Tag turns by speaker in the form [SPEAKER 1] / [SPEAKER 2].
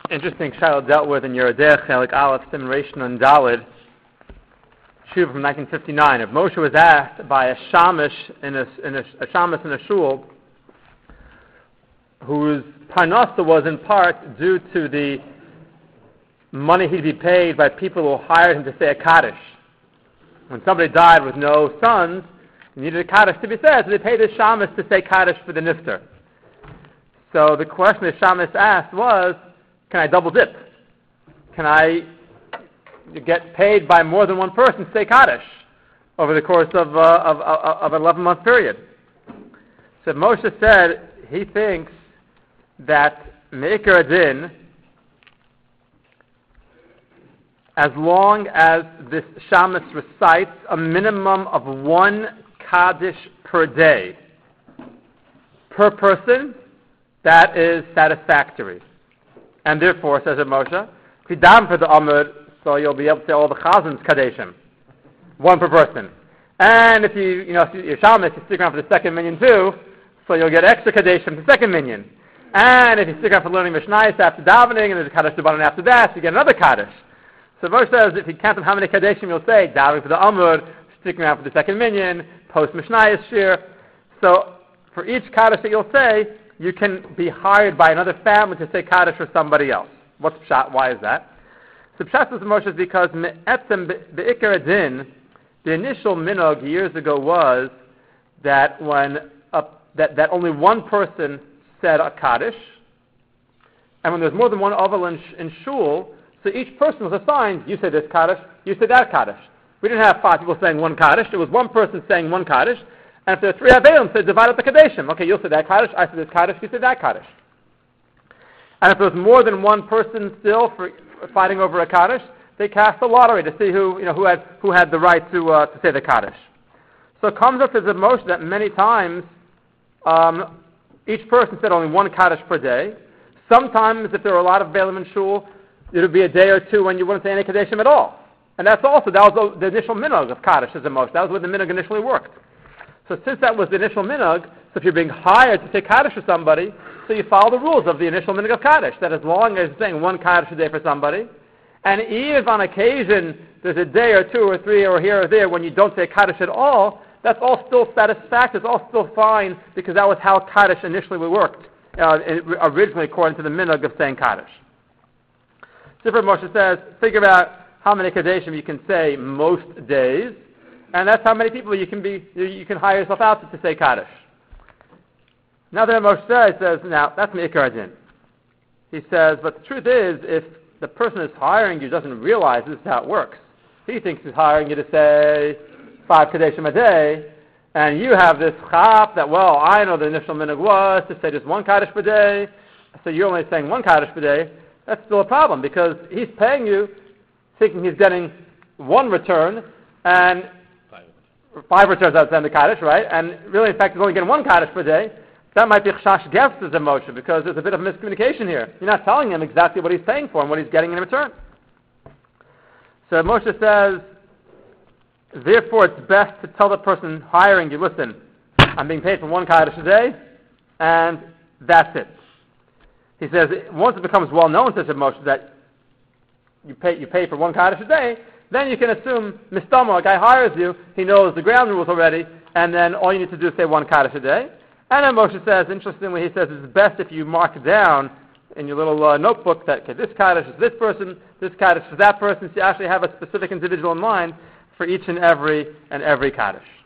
[SPEAKER 1] interesting shiloh dealt with in Yerodech, Chelik Aleph, Simration and Dalid, Shuv from 1959. If Moshe was asked by a shamish in a shul, whose parnasa was in part due to the money he'd be paid by people who hired him to say a Kaddish. When somebody died with no sons, he needed a Kaddish to be said, so they paid the shamish to say Kaddish for the nifter. So the question the shamish asked was, can I double dip? Can I get paid by more than one person to say Kaddish over the course of an 11-month period? So Moshe said he thinks that Me'ikar Adin, as long as this shamus recites a minimum of one Kaddish per day, per person, that is satisfactory. And therefore, says Moshe, if you daven for the Amud, so you'll be able to say all the Chazan's Kaddeshim, one per person. And if you're shamus, you stick around for the second minyan too, so you'll get extra Kaddeshim for the second minyan. And if you stick around for learning Mishnayos after davening, and there's a Kaddish D'Banan after that, you get another Kaddish. So Moshe says, if you count them how many Kaddeshim you'll say, davening for the Amud, sticking around for the second minyan, post Mishnayos shir. So for each Kaddish that you'll say, you can be hired by another family to say Kaddish for somebody else. What's Pshat? Why is that? So Pshat says Moshe is because Me'etzem Be'ikar Adin, the initial minog years ago was that that only one person said a Kaddish, and when there's more than one Oval in Shul, so each person was assigned, you say this Kaddish, you say that Kaddish. We didn't have 5 people saying one Kaddish, it was one person saying one Kaddish, and if there are 3 Avelim, so divide up the Kaddeshim. Okay, you'll say that Kaddish, I say this Kaddish, you say that Kaddish. And if there was more than one person still for fighting over a Kaddish, they cast a lottery to see who had the right to say the Kaddish. So it comes up as a motion that many times each person said only one Kaddish per day. Sometimes, if there were a lot of Balaam in Shul, it would be a day or two when you wouldn't say any Kaddeshim at all. And that was the initial minog of Kaddish as a motion. That was where the minog initially worked. So since that was the initial minog, so if you're being hired to say Kaddish for somebody, so you follow the rules of the initial minog of Kaddish, that as long as you're saying one Kaddish a day for somebody, and even if on occasion there's a day or 2 or 3 or here or there when you don't say Kaddish at all, that's all still satisfactory, it's all still fine, because that was how Kaddish initially worked, originally according to the minog of saying Kaddish. Sifra Moshe says, figure out how many Kaddeshim you can say most days, and that's how many people you can hire yourself out to say Kaddish. Now that Moshe says, now that's Me'ikar Adin. He says, but the truth is, if the person who's hiring you doesn't realize this is how it works, he thinks he's hiring you to say 5 Kaddeshim a day, and you have this chap that, well, I know the initial minog was to say just 1 Kaddish per day, so you're only saying 1 Kaddish per day. That's still a problem, because he's paying you thinking he's getting 1 return, and 5 returns outside the Kaddish, right? And really, in fact, he's only getting 1 Kaddish per day. That might be Chash Gefs as a motion, because there's a bit of miscommunication here. You're not telling him exactly what he's paying for and what he's getting in return. So Moshe says, therefore it's best to tell the person hiring you, listen, I'm being paid for 1 Kaddish a day, and that's it. He says, once it becomes well known, says Moshe, that you pay for 1 Kaddish a day, then you can assume, Mistama, a guy hires you, he knows the ground rules already, and then all you need to do is say 1 Kaddish a day. And then Moshe says, interestingly, he says it's best if you mark down in your little notebook that, okay, this Kaddish is this person, this Kaddish is that person, so you actually have a specific individual in mind for each and every Kaddish.